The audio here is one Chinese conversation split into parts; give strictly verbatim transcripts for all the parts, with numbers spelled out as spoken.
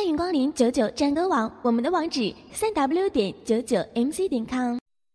迎光临九九战歌网，我们的网址三 w 点九九 m c 点 com。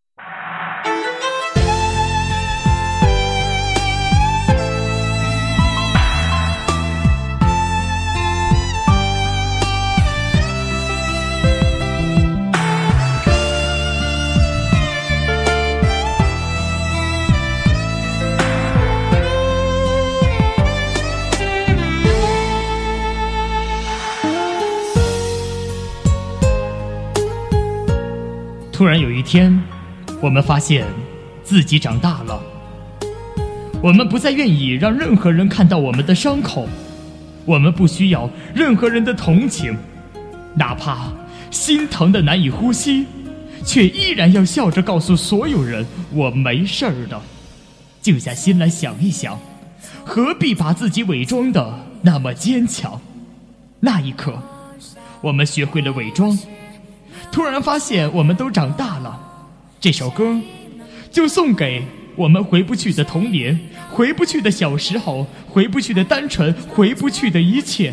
突然有一天，我们发现自己长大了。我们不再愿意让任何人看到我们的伤口，我们不需要任何人的同情，哪怕心疼得难以呼吸，却依然要笑着告诉所有人我没事儿的。静下心来想一想，何必把自己伪装得那么坚强？那一刻，我们学会了伪装，突然发现我们都长大了。这首歌就送给我们回不去的童年，回不去的小时候，回不去的单纯，回不去的一切。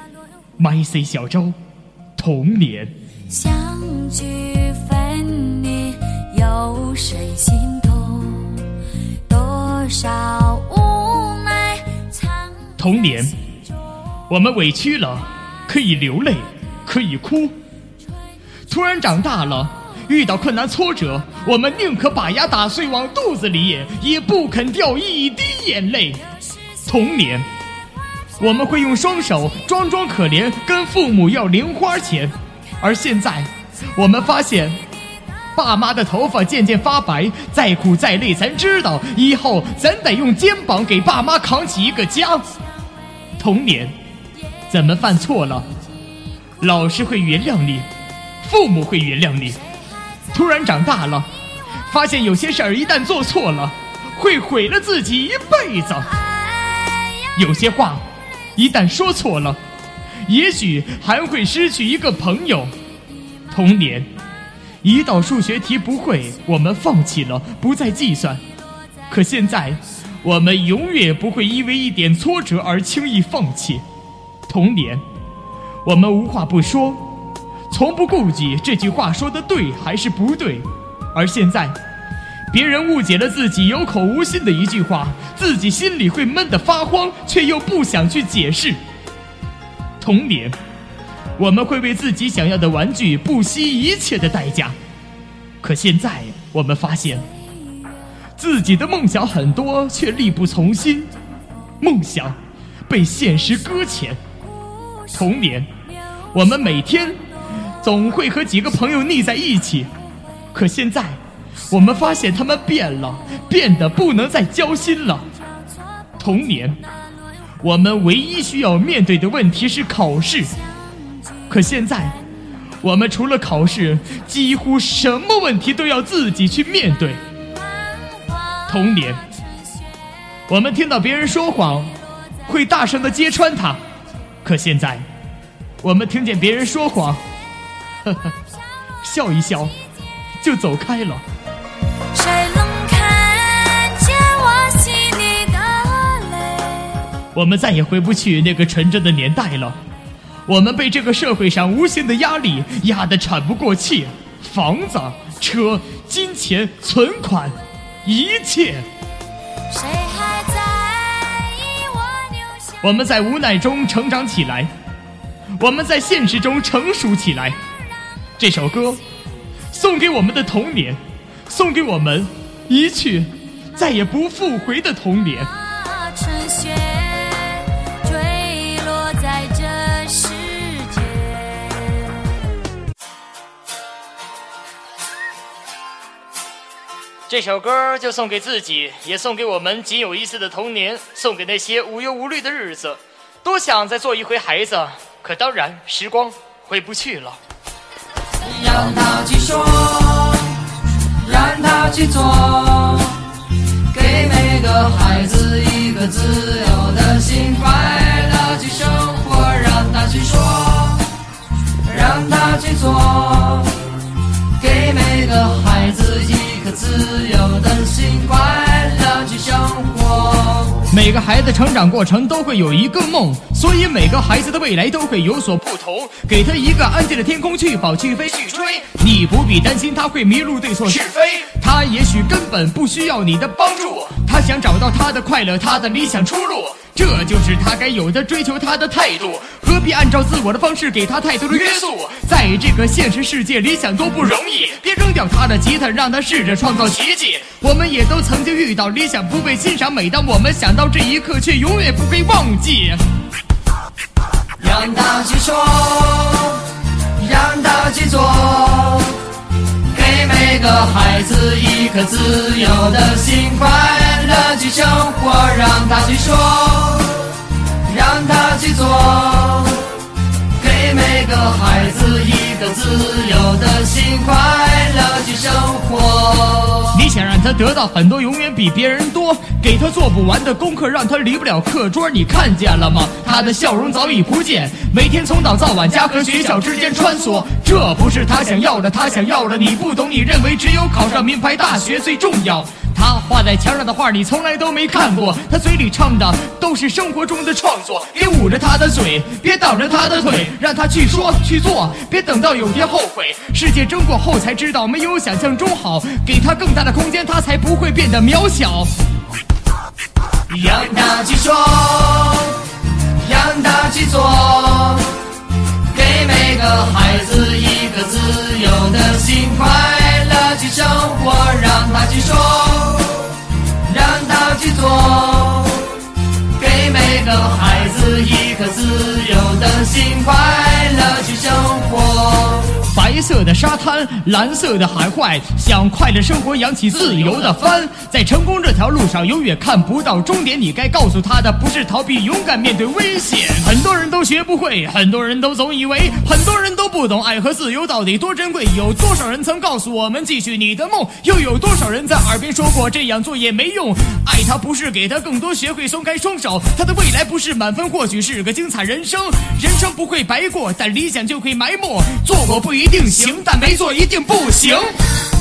My C 小周，童年。 相聚分离，有谁心痛？多少无奈藏。 童年，我们委屈了，可以流泪，可以哭。突然长大了，遇到困难挫折，我们宁可把牙打碎往肚子里咽，也不肯掉一滴眼泪。童年，我们会用双手装装可怜，跟父母要零花钱。而现在我们发现，爸妈的头发渐渐发白，再苦再累咱知道，以后咱得用肩膀给爸妈扛起一个家。童年，咱们犯错了，老师会原谅你，父母会原谅你。突然长大了，发现有些事儿一旦做错了，会毁了自己一辈子。有些话一旦说错了，也许还会失去一个朋友。童年，一道数学题不会，我们放弃了，不再计算。可现在我们永远不会因为一点挫折而轻易放弃。童年，我们无话不说，从不顾及这句话说的对还是不对。而现在别人误解了自己有口无心的一句话，自己心里会闷得发慌，却又不想去解释。童年，我们会为自己想要的玩具不惜一切的代价。可现在我们发现，自己的梦想很多，却力不从心，梦想被现实搁浅。童年，我们每天总会和几个朋友腻在一起，可现在我们发现他们变了，变得不能再交心了。童年，我们唯一需要面对的问题是考试，可现在我们除了考试，几乎什么问题都要自己去面对。童年，我们听到别人说谎会大声地揭穿他，可现在我们听见别人说谎，呵呵，笑一笑就走开了。 谁能看见我心里的泪？ 我们再也回不去那个纯真的年代了，我们被这个社会上无形的压力压得喘不过气，房子、车、金钱、存款，一切。 谁还在意我留下？ 我们在无奈中成长起来，我们在现实中成熟起来。这首歌送给我们的童年，送给我们一去再也不复回的童年。 春雪坠落在这世界。 这首歌就送给自己，也送给我们仅有一次的童年，送给那些无忧无虑的日子。多想再做一回孩子，可当然时光回不去了。 让他去说，让他去做，给每个孩子一个自由的心，快乐去生活。让他去说，让他去做，给每个孩子一颗自由的心，快乐去生活。 每个孩子成长过程都会有一个梦，所以每个孩子的未来都会有所不同。给他一个安静的天空，去跑去飞去追，你不必担心他会迷路对错是非，他也许根本不需要你的帮助，他想找到他的快乐，他的理想出路，这就是他该有的追求他的态度，何必按照自我的方式给他太多的约束？在这个现实世界，理想多不容易，别扔掉他的吉他，让他试着创造奇迹。我们也都曾经遇到理想不被欣赏，每当我们想到这一刻，却永远不会忘记。 让他去说，让他去做，给每个孩子一颗自由的心，快乐去生活。让他去说，让他去做，给每个孩子一个自由的心，快乐去生活。 你想让他得到很多，永远比别人多，给他做不完的功课，让他离不了课桌，你看见了吗？他的笑容早已不见，每天从早到晚家和学校之间穿梭，这不是他想要的，他想要的你不懂，你认为只有考上名牌大学最重要。他画在墙上的画你从来都没看过，他嘴里唱的都是生活中的创作。别捂着他的嘴，别挡着他的腿，让他去说去做，别等到有天后悔。世界争过后才知道没有想象中好，给他更大的空间，他才不会变得渺小。 让他去说，让他去做，给每个孩子一个自由的心，快乐去生活。让他去说，让他去做，给每个孩子一颗自由的心，快乐去生活。 白色的沙滩，蓝色的海坏，想快乐生活，扬起自由的帆。在成功这条路上，永远看不到终点。你该告诉他的不是逃避，勇敢面对危险。很多人都学不会，很多人都总以为，很多人都不懂爱和自由到底多珍贵。有多少人曾告诉我们继续你的梦，又有多少人在耳边说过这样做也没用。爱他不是给他更多，学会松开双手，他的未来不是满分，或许是个精彩人生。人生不会白过，但理想就会埋没。做过不一定行，但没做一定不行。